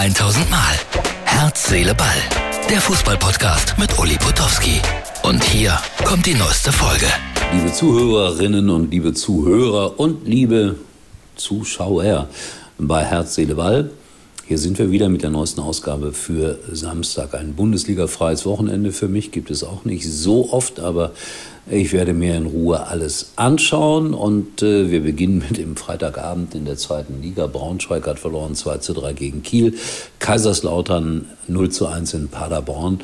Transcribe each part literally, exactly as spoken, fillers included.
tausend Mal. Herz, Seele, Ball. Der Fußball-Podcast mit Uli Potowski. Und hier kommt die neueste Folge. Liebe Zuhörerinnen und liebe Zuhörer und liebe Zuschauer bei Herz, Seele, Ball. Hier sind wir wieder mit der neuesten Ausgabe für Samstag. Ein Bundesliga-freies Wochenende für mich gibt es auch nicht so oft, aber ich werde mir in Ruhe alles anschauen. Und äh, wir beginnen mit dem Freitagabend in der zweiten Liga. Braunschweig hat verloren zwei zu drei gegen Kiel. Kaiserslautern null zu eins in Paderborn.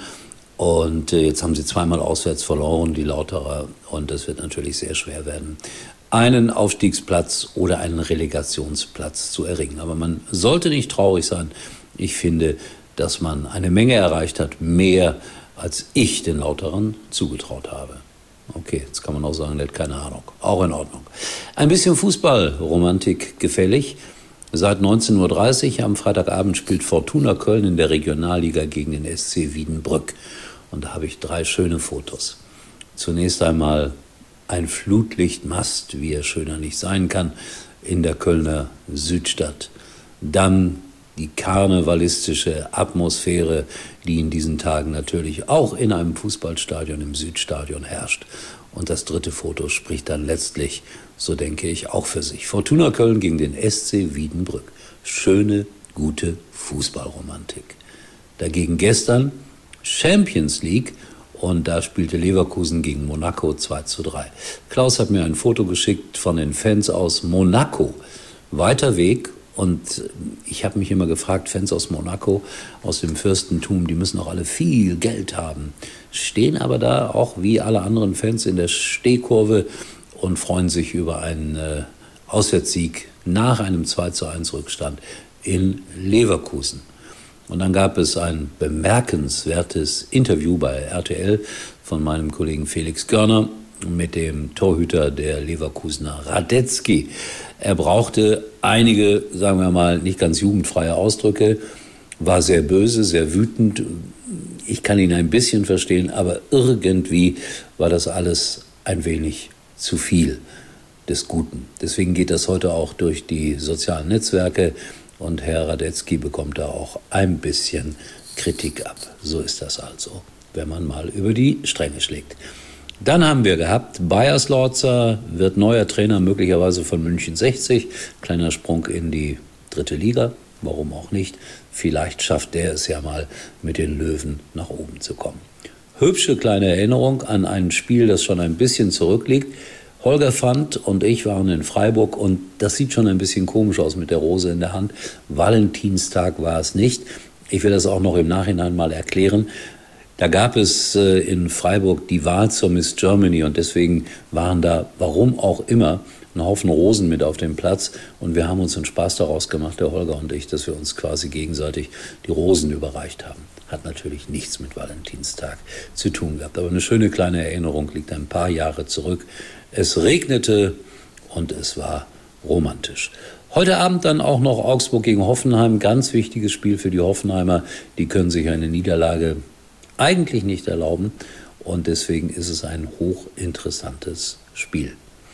Und äh, jetzt haben sie zweimal auswärts verloren, die Lauterer. Und es wird natürlich sehr schwer werden, einen Aufstiegsplatz oder einen Relegationsplatz zu erringen. Aber man sollte nicht traurig sein. Ich finde, dass man eine Menge erreicht hat, mehr als ich den Lauterern zugetraut habe. Okay, jetzt kann man auch sagen, der hat keine Ahnung. Auch in Ordnung. Ein bisschen Fußballromantik gefällig. Seit neunzehn Uhr dreißig am Freitagabend spielt Fortuna Köln in der Regionalliga gegen den S C Wiedenbrück. Und da habe ich drei schöne Fotos. Zunächst einmal ein Flutlichtmast, wie er schöner nicht sein kann, in der Kölner Südstadt. Dann die karnevalistische Atmosphäre, die in diesen Tagen natürlich auch in einem Fußballstadion im Südstadion herrscht. Und das dritte Foto spricht dann letztlich, so denke ich, auch für sich. Fortuna Köln gegen den S C Wiedenbrück. Schöne, gute Fußballromantik. Dagegen gestern Champions League. Und da spielte Leverkusen gegen Monaco zwei zu drei. Klaus hat mir ein Foto geschickt von den Fans aus Monaco. Weiter Weg. Und ich habe mich immer gefragt, Fans aus Monaco, aus dem Fürstentum, die müssen auch alle viel Geld haben. Stehen aber da auch wie alle anderen Fans in der Stehkurve und freuen sich über einen äh, Auswärtssieg nach einem zwei zu eins Rückstand in Leverkusen. Und dann gab es ein bemerkenswertes Interview bei R T L von meinem Kollegen Felix Görner mit dem Torhüter der Leverkusener Radetzky. Er brauchte einige, sagen wir mal, nicht ganz jugendfreie Ausdrücke, war sehr böse, sehr wütend. Ich kann ihn ein bisschen verstehen, aber irgendwie war das alles ein wenig zu viel des Guten. Deswegen geht das heute auch durch die sozialen Netzwerke. Und Herr Radetzky bekommt da auch ein bisschen Kritik ab. So ist das also, wenn man mal über die Stränge schlägt. Dann haben wir gehabt, Bajerslorzer wird neuer Trainer möglicherweise von München sechzig. Kleiner Sprung in die dritte Liga, warum auch nicht. Vielleicht schafft der es ja mal, mit den Löwen nach oben zu kommen. Hübsche kleine Erinnerung an ein Spiel, das schon ein bisschen zurückliegt. Holger Fand und ich waren in Freiburg und das sieht schon ein bisschen komisch aus mit der Rose in der Hand. Valentinstag war es nicht. Ich will das auch noch im Nachhinein mal erklären. Da gab es äh, in Freiburg die Wahl zur Miss Germany und deswegen waren da, warum auch immer, ein Haufen Rosen mit auf dem Platz und wir haben uns einen Spaß daraus gemacht, der Holger und ich, dass wir uns quasi gegenseitig die Rosen überreicht haben. Hat natürlich nichts mit Valentinstag zu tun gehabt, aber eine schöne kleine Erinnerung liegt ein paar Jahre zurück. Es regnete und es war romantisch. Heute Abend dann auch noch Augsburg gegen Hoffenheim. Ganz wichtiges Spiel für die Hoffenheimer. Die können sich eine Niederlage eigentlich nicht erlauben. Und deswegen ist es ein hochinteressantes Spiel.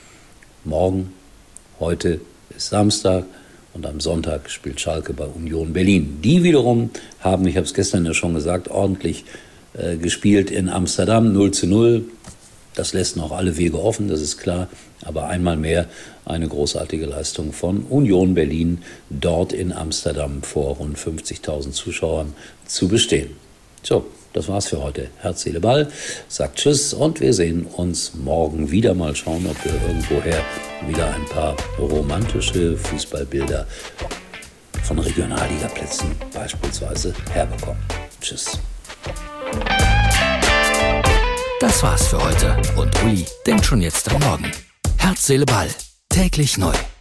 Morgen, heute ist Samstag und am Sonntag spielt Schalke bei Union Berlin. Die wiederum haben, ich habe es gestern ja schon gesagt, ordentlich äh, gespielt in Amsterdam, null zu null. Das lässt noch alle Wege offen, das ist klar. Aber einmal mehr eine großartige Leistung von Union Berlin, dort in Amsterdam vor rund fünfzigtausend Zuschauern zu bestehen. So, das war's für heute. Herz, Seele, Ball sagt Tschüss und wir sehen uns morgen wieder. Mal schauen, ob wir irgendwoher wieder ein paar romantische Fußballbilder von Regionalligaplätzen beispielsweise herbekommen. Tschüss. Das war's für heute und Uli denkt schon jetzt am Morgen. Herz, Seele, Ball. Täglich neu.